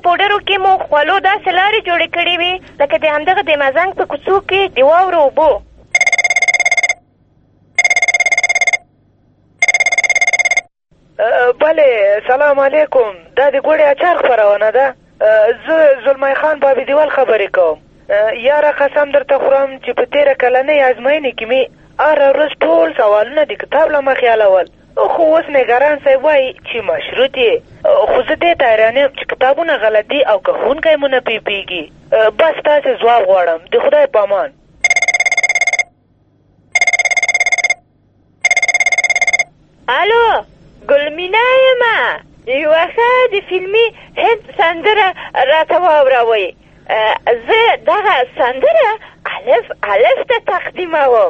پوډرو کې مو خولو داسې لارې جوړې کړې وي لکه د همدغه د مزنګ په کوڅو کې د واورو اوبو. بله، سلام علیکم. دا د ګوړې اچار خپرونه ده. زه زلمی خان بابي دیوال خبرې کوم. یاره قسم درته خورم چې په تېره کلنۍ ازموینې کې مې هره ورځ ټول سوالونه د کتاب له مخې حلول، خو اوس نګران صاحب وایي چې مشروط یې. خو زه دې ته حیران یم چې کتابونه غلط دي او که ښوونکی مو نه پوهېږي. بس تاسې ځواب غواړم. د خدای په امان. الو، ګلمینا یمه. یوه ښه د فلمي هند سندره راته واوروئ. زه دغه سندره الف ته تقدیموم.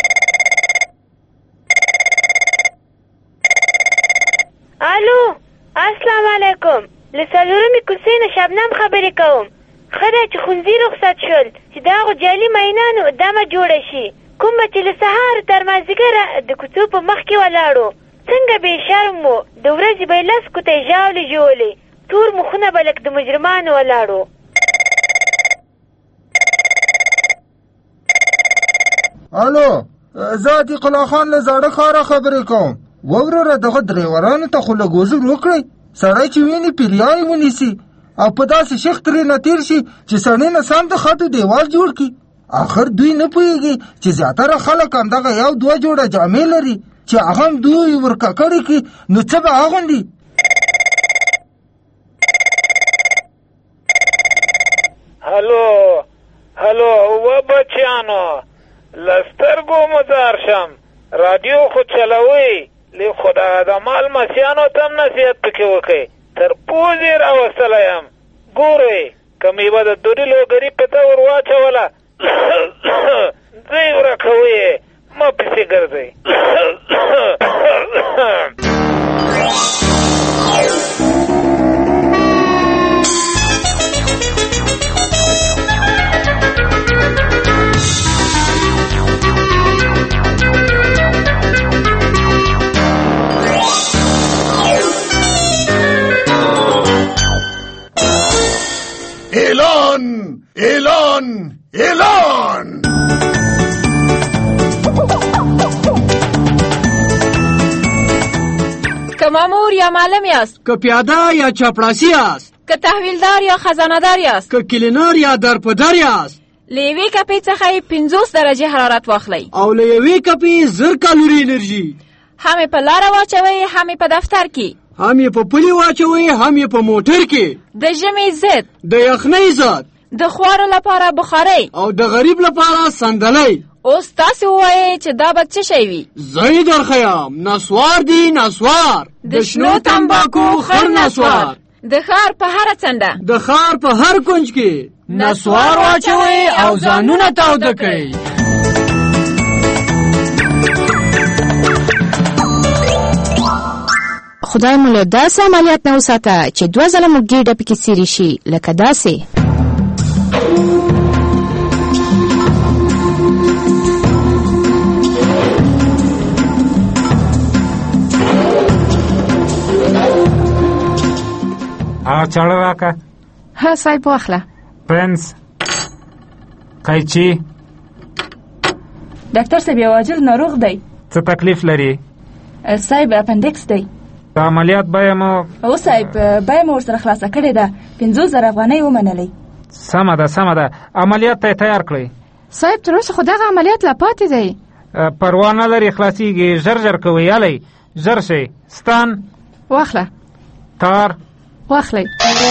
الو، السلام علیکم. له څلورمې کوڅې نه شبنم خبرې کوم. ښه ده چې ښوونځي رخصت شول چې د هغو جعلي مینانو دمه جوړه شي. کومه چې له سهار تر مازدیګره د کوڅو په مخ کې ولاړو. څنګه بې شرم وو. د ورځې به یې 10 کوټې ژاولې ژولې. تور مخونه به لکه د مجرمانو ولاړو. الو، زه عتیق الله خان له زاړه ښاره خبرې کوم. وروره دغه ډریورانو ته خو لږ وزر وکړئ. سړی چې ویني پیریانې ونیسي او په داسې شیخ ترېنه تېر شي چې سړی نه سم د خټو دیوال جوړ کړي. آخر دوی نه پوهېږي چې زیاتره خلک همدغه 1-2 جوړه جامې لري چې هغه هم دوی ورککړې کړي، نو څه به اغوندي؟ هلو و بچیانو، له سترګو مزار شم. رادیو خو چلوئ، لی خدا د مال مسیانو ته هم نصیحت پکې وکئ. تر پوزې راوستلی یم. ګورئ، که مې به د دوري لوګري په ته ور واچوله ځئ ورکوئ یې، مه پسې ګرځئ. اعلان که مامور یا معلم یاست، که پیاده یا چاپړاسي یاست، که تحویلدار یا خزانه‌دار یاست، که کلینر یا درپدر یاست، له یوې کپې څخه 50 درجه حرارت واخلئ او له یوې کپې 1000 کالوري انرژي. هم یې په لاره واچوئ، هم یې په دفتر کې، هم یې په پلي واچوئ، هم یې په موټر کې. د ژمي ضد، د یخنۍ ضد، د خوارو لپاره بخارۍ او د غریب لپاره صندلۍ. اوس تاسې ووایئ چې دا به څه شی وي؟ زه یې درښیم، نسوار دی نسوار، د شنو تمباکو خړ نسوار، د ښار په هره څنډه، د ښار په هر کونج کې نسوار واچوئ او ځانونه تاوده کړئ. خدای مو له داسې عملیات نه وساته چې 2 ځله مو ګېډه پکې څیرې شي، لکه داسې. چاړه راکه. ها صاحب واخله. پرنس قیچي. ډاکټر صاحب یو عاجل ناروغ دی. څه تکلیف لري؟ صاحب اپنډکس دی. د عملیات بیه مو؟ او صاحب بیه مو ورسره خلاصه کړې ده، 50,000 افغانۍ ومنلې. سمه ده عملیات ته تیار کړئ. صاحب تر اوسه خو دغه عملیات لا پاتې دی. پروا نه لري، خلاصیږي. ژر کوئ. یالی ژر شئ. ستن واخله. تار واخلئ.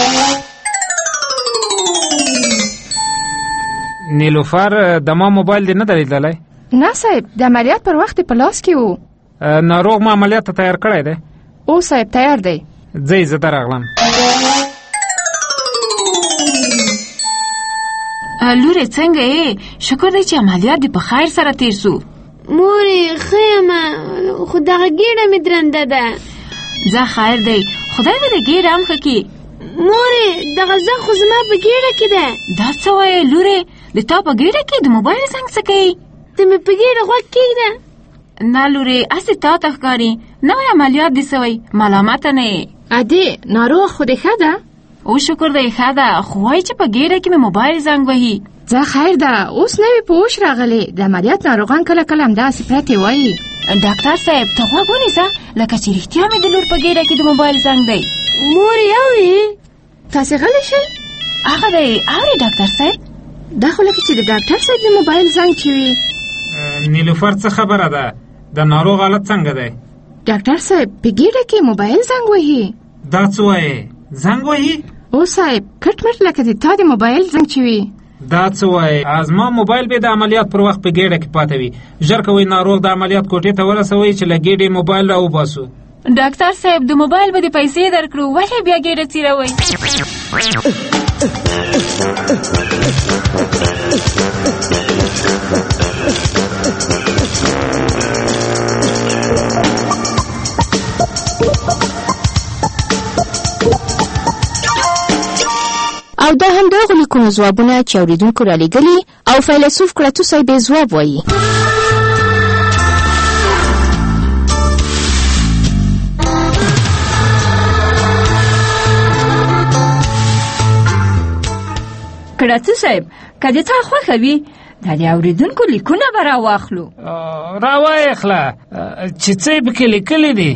نیلوفر، د ما موبایل دې نه دی لیدلی؟ نه صاحب، د عملیات پر وخت په لاس کې وو. ناروغ ما عملیات ته تیار کړی دی؟ او صاحب تیار دی. ځئ زه درغلم. لورې څنګه یې؟ شکر دی چې عملیات دې په خیر سره تیر سو. مورې ښه یمه، خو دغه ګېډه مې درنده ده. ځه خیر دی، خدای به دې ګېډه هم ښه کړي. مورې دغه زنګ خو زما په ګېډه کې ده. دا څه وایې لورې؟ د تا په ګېډه کې د موبایل زنګ څه کوي؟ ته مې په ګېډه غوږ کېږده. نه لورې، هسې تا ته ښکاري. نوی عملیات دې سوی، ملامته نه یې. ادې ناروغ خو دې ښه ده؟ او شکر دی ښه ده، خو وایي چې په ګېډه کې مې موبایل زنګ وهي. ځه خیر ده، اوس نوې په هوش راغلی. د عملیات ناروغان کله کله همداسې پرتې وایي. ډاکټر صاحب ته غوږ ونیسه، لکه چې رښتیا مې د لور په ګېډه کې د موبایل زنګ دی. مورې اورې؟ تاسې غلی شئ. هغه دی اورې ډاکټر صاحب؟ دا خو لکه چې د ډاکټر صاحب د موبایل زنګ چې وي. نیلوفر څه خبره ده؟ د ناروغ حالت څنګه دی؟ ډاکټر صاحب په ګېډه کې موبایل زنګ وهي. دا څه وایې؟ زنګ وهي؟ او صاحب کټ مټ لکه د تا د موبایل زنګ چې وي. دا څه وایې؟ زما موبایل به د عملیات پر وخت په ګېډه کې پاته وي. ژر کوئ ناروغ د عملیات کوټې ته ورسوئ چې له ګېډې موبایل را وباسو. ډاکټر صاحب د موبایل به د پیسې درکړو، ولې بیا ګېډه څیروئ؟ او دا هم دغه لیکونو ځوابونه چې اوریدونکو را لېږلي او فیلسوف کلاتو صاحب یې ځواب وایي. کلاتو صاحب که د تا خوښه وي دا د اوریدونکو لیکونه به راواخلو. راوایخله چې څه یې پکې لیکلي دي.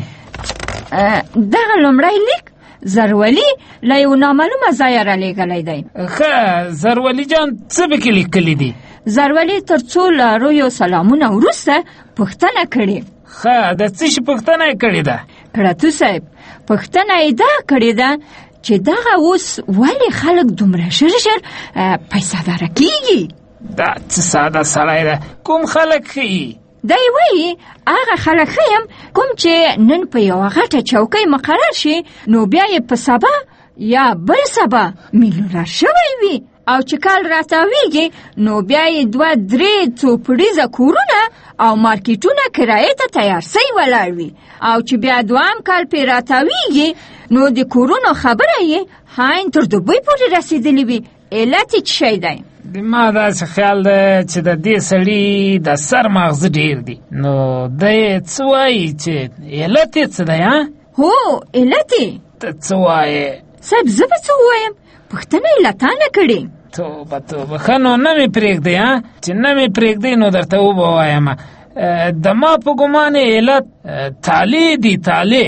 دغه لومړی لیک زرولي له یو نامعلومه ځایه رالیږلی دی. ښه زرولي جان څه پکې لیکلي دي؟ زرولي تر څو لارویو سلامونه وروسته پوښتنه کړې. ښه د څه شي پوښتنه یې کړې ده؟ کلاتو صاحب پوښتنه یې دا کړې ده چې دغه اوس ولې خلک دومره ژر ژر پیسه‌داره کېږي. دا څه ساده سړی ده، کوم خلک ښیي؟ دی وایي هغه خلک ښیم کوم چې نن په یوه غټه چوکۍ مقرر شي نو بیا یې په سبا یا بل سبا میلیونر شوی وي، او چې کال راتاویږي نو بیا یې 2-3 څوپړیزه کورونه او مارکیټونه کرایې ته تیار سوي ولاړ وي، او چې بیا دوام کال پې راتاویږي نو د کورونو خبره یې هاین تر دوبۍ پورې رسېدلې وي. علت یې څه شی دی؟ ما داسې خیال ده چې د دې سړي د سر مغزه ډېر دی، نو دی څه وایي چې علت یې څه دی؟ هو علت یې ته څه وایې؟ صاحب زه به څه ووایم، پوښتنه یې له تا نه کړې. توبه توبه، ښه نو نه مې پرېږدی چې نه مې پرېږدی نو درته ووایم. د ما په ګمان علت تالې دي.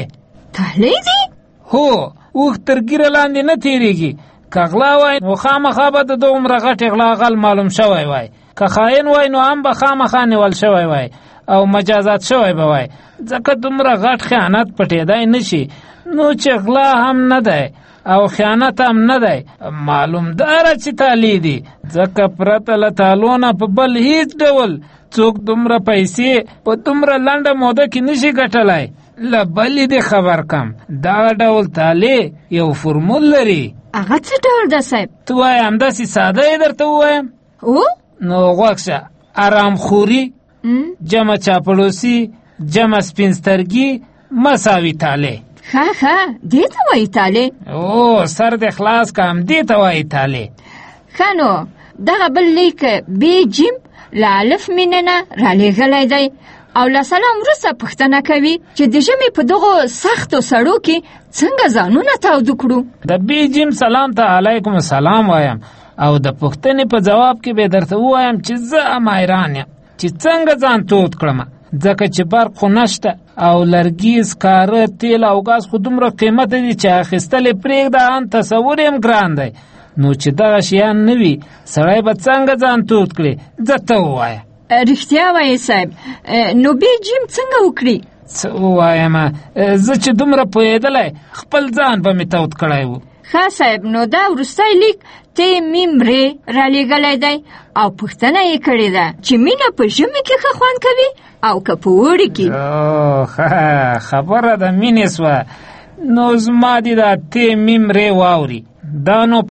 تالې دي؟ هو، اوښ تر ګیره لاندې نه تېرېږي. که غلا وای نو خامخا به د دومره غټې غلا غل معلوم شوی وای، که خاین وای نو هم به خامخا نیول شوی وای او مجازات شوی به وای، ځکه دومره غټ خیانت پټېدای نشي. نو چې غلا هم نه دی او خیانت هم نه دی، معلوم داره چې تالې دي، ځکه پرته له تالو نه په بل هیڅ ډول څوک دومره پیسې په دومره لنډه موده کې نشي ګټلی. له بلې دې خبر کم، دغه ډول تالې یو فرمول لري. هغه څه ډول ده صاحب؟ ته وایې همداسې ساده یې درته ووایم؟ نو غوږ شه: ارامخوري جمع چاپړوسي جمع سپین سترګي مساوي تالې. ښه دې ته وایي تالې؟ او سر دې خلاص که همدې ته وایي تالې. ښه نو دغه بل لیک بی جیم له الف مینه نه رالیږلی دی او له سلام وروسته پوښتنه کوي چې د ژمي په دغو سختو سړو کې څنګه ځانونه تاوده کړو. د بی جیم سلام ته علیکم السلام وایم او د پوښتنې په جواب کې به درته ووایم چې زه هم حیران یم چې څنګه ځان تود کړم، ځکه چې برق خو نشته او لرګي، سکاره، تیل او ګاز خو دومره قیمت دي چې اخیستل یې پرېږده، ان تصور یې هم ګران دی. نو چې دغه شیان نه وي سړی به څنګه ځان تود کړي؟ ځه ته ووایه. رښتیا وایې صاحب، نو بی جیم څنګه وکړي؟ څه ووایم، زه چې دومره پوهېدلی خپل ځان به مې تود کړی و. ښه صاحب، نو دا وروستی لیک تی میم ری رالیږلی دی او پوښتنه یې کړې ده چې مینه په ژمي کې ښه خوند کوي او که په اوړي کې. ښه خبره د مینې سوه، نو زما دې دا تی میم ری واوري. دا نو